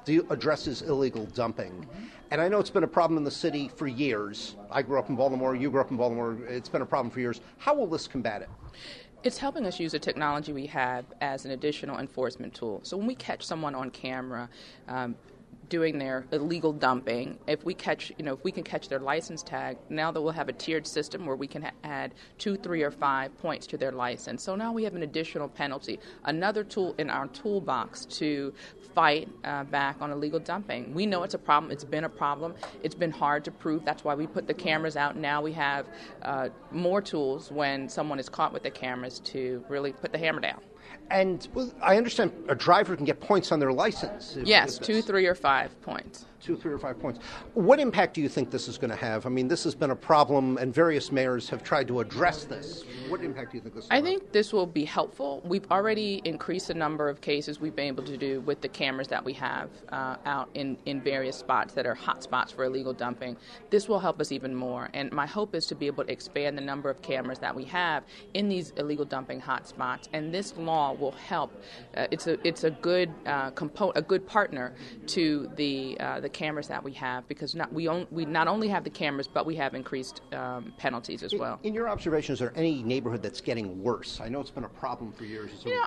addresses illegal dumping. And I know it's been a problem in the city for years. I grew up in Baltimore. You grew up in Baltimore. It's been a problem for years. How will this combat it? It's helping us use the technology we have as an additional enforcement tool. So when we catch someone on camera doing their illegal dumping, if we can catch their license tag, now that we'll have a tiered system where we can add 2, 3, or 5 points to their license. So now we have an additional penalty, another tool in our toolbox to fight back on illegal dumping. We know it's a problem. It's been a problem. It's been hard to prove. That's why we put the cameras out. Now we have more tools when someone is caught with the cameras to really put the hammer down. And I understand a driver can get points on their license. Yes, 2, 3, or 5 points. 2, 3, or 5 points. What impact do you think this is going to have? I mean, this has been a problem, and various mayors have tried to address this. What impact do you think this will have? I think this will be helpful. We've already increased the number of cases we've been able to do with the cameras that we have out in various spots that are hot spots for illegal dumping. This will help us even more, and my hope is to be able to expand the number of cameras that we have in these illegal dumping hot spots, and this law will help. It's a good a good partner to the cameras that we have, because we not only have the cameras, but we have increased penalties as well. In your observations, are there any neighborhood that's getting worse? I know it's been a problem for years.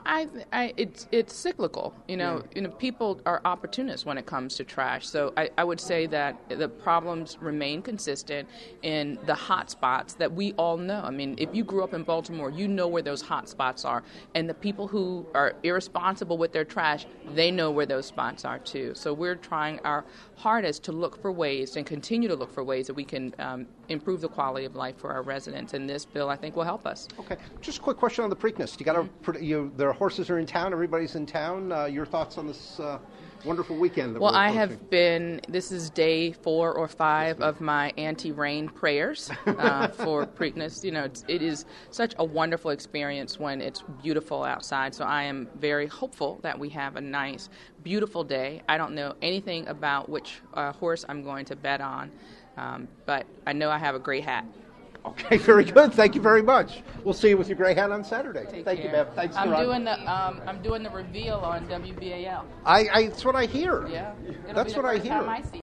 It's cyclical. People are opportunists when it comes to trash. So I would say that the problems remain consistent in the hot spots that we all know. I mean, if you grew up in Baltimore, you know where those hot spots are, and the people who are irresponsible with their trash, they know where those spots are too. So we're trying our hardest to look for ways and continue to look for ways that we can improve the quality of life for our residents. And this bill, I think, will help us. Okay. Just a quick question on the Preakness. The horses are in town. Everybody's in town. Your thoughts on this wonderful weekend? This is day 4 or 5 of my anti-rain prayers for Preakness. It is such a wonderful experience when it's beautiful outside. So I am very hopeful that we have a nice, beautiful day. I don't know anything about which horse I'm going to bet on, but I know I have a great hat. Okay, very good. Thank you very much. We'll see you with your gray hat on Saturday. Thank you, Bev. Thanks. I'm doing the reveal on WBAL. That's what I hear. Yeah, that's what I hear.